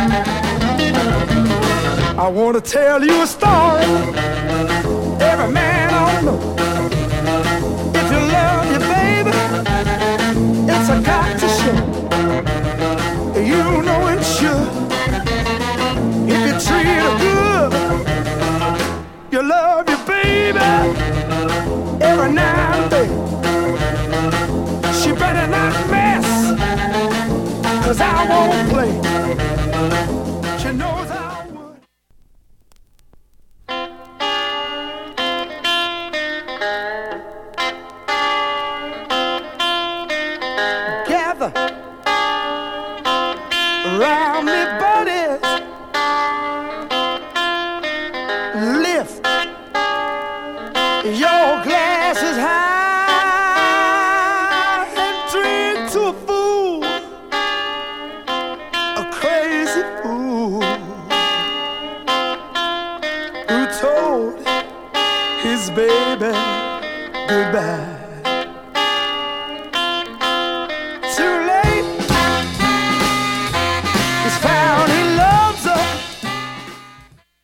I want to tell you a story every man ought to know. If you love your baby, it's a got to show. You know it should. If you treat her good, you love your baby every now and then. She better not mess, 'cause I won't play. She knows I would. Gather around me, buddies. Lift your glasses high and drink to a fool, a crazy fool who told his baby goodbye.